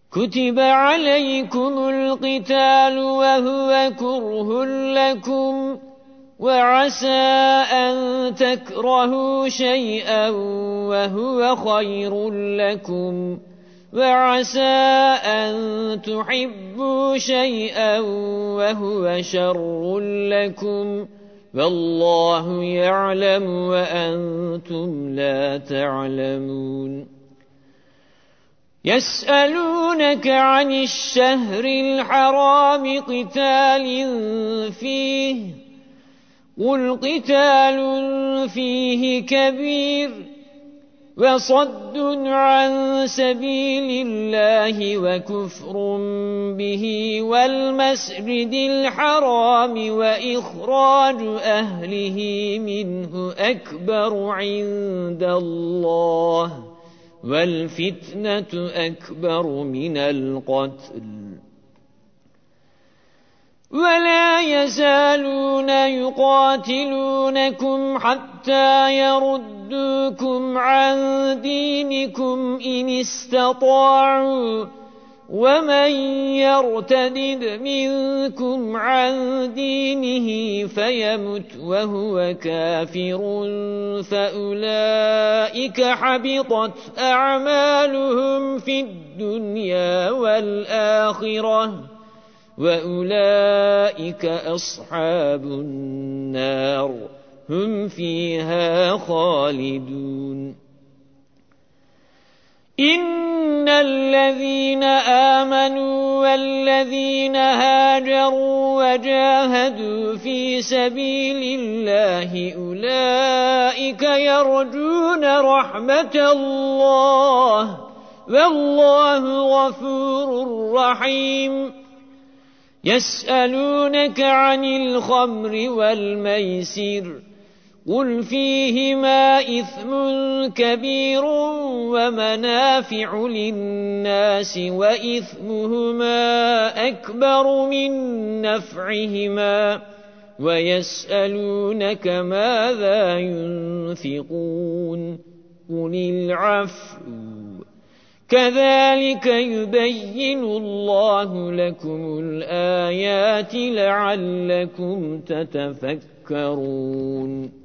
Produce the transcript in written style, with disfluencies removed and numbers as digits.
كتب عليكم القتال وهو كره لكم وعسى أن تكرهوا شيئا وهو خير لكم وعسى أن تحبوا شيئا وهو شر لكم والله يعلم وأنتم لا تعلمون يسألونك عن الشهر الحرام قتال فيه قل قتال فيه كبير وصد عن سبيل الله وكفر به والمسجد الحرام وإخراج أهله منه أكبر عند الله والفتنة أكبر من القتل ولا يزالون يقاتلونكم حتى يردوكم عن دينكم إن استطاعوا ومن يرتد منكم عن دينه فيمت وهو كافر فأولئك حبطت أعمالهم في الدنيا والآخرة وأولئك أصحاب النار هم فيها خالدون إن الذين آمنوا والذين هاجروا وجاهدوا في سبيل الله أولئك يرجون رحمة الله والله غفور رحيم يسألونك عن الخمر والميسر قل فيهما إثم كبير ومنافع للناس وإثمهما أكبر من نفعهما ويسألونك ماذا ينفقون قل العفو كذلك يبين الله لكم الآيات لعلكم تتفكرون